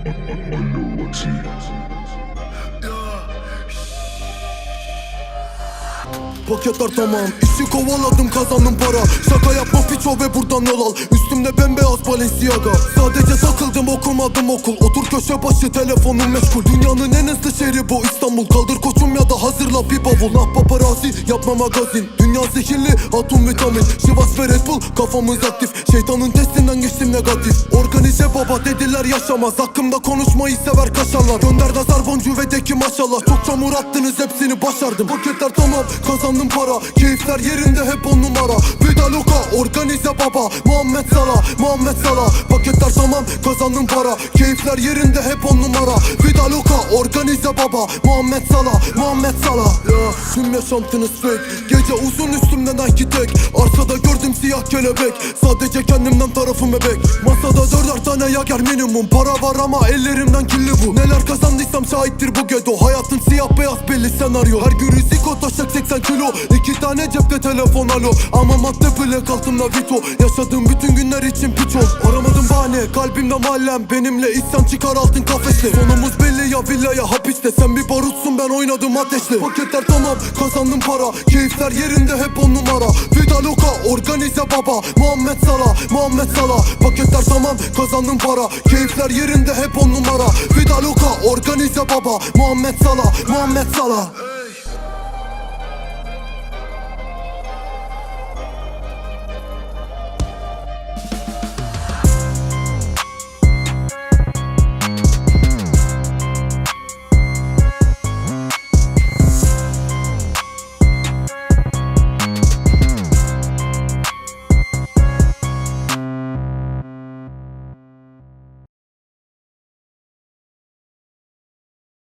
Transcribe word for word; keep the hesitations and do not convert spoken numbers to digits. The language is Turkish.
Paketler tamam, işi kovaladım, kazandım para. Şaka yapma piço ve buradan yol al. Üstümde bembeyaz Balenciaga. Sadece takıldım, okumadım okul. Otur köşe başı, telefonum meşgul. Dünyanın en hızlı şehri bu İstanbul. Kaldır koçum ya da hazırla bir bavul. Nah paparazzi, yapma magazin. Dünya zehirli, atom vitamin. Şivas ve Red Bull, kafamız aktif. Şeytanın testinden geçtim negatif. Organize baba dediler yaşamaz. Hakkımda konuşmayı sever kaşarlar. Gönder nazar boncuğu ve de ki maşallah. Çok çamur attınız, hepsini başardım. Paketler tamam, kazandım para. Keyifler yerinde, hep on numara. Vida loka, organize baba. Muhammed Salah, Muhammed Salah. Paketler tamam, kazandım para. Keyifler yerinde, hep on numara. Vida loka, organize baba. Muhammed Salah, Muhammed Salah. Ya tüm yaşantınız fake. Gece uzun üstümden Nike tek. Arsada gördüm siyah kelebek. Sadece kendimden tarafım bebek. Masada dörder tane yager minimum. Para var ama ellerimden kirli bu. Neler kazandıysam şahittir bu gedo. Hayatın siyah beyaz belli senaryo. Her gün riziko taşak seksen kilo. İki tane cepte telefon alo. Ama madde plak altımda Vito. Yaşadığım bütün günler için piç ol. Aramadım bahane, kalbimde mahallem. Benimle isyan çıkar altın kafesle. Sonumuz belli ya, villaya hapiste. Sen bir barutsun, ben oynadım ateşle. Paketler tamam, kazandım para. Keyifler yerinde, hep on numara. Vida loka, organize baba. Muhammed Salah, Muhammed Salah. Paketler tamam, kazandım para. Keyifler yerinde, hep on numara. Vida loka, organize baba. Muhammed Salah, Muhammed Salah.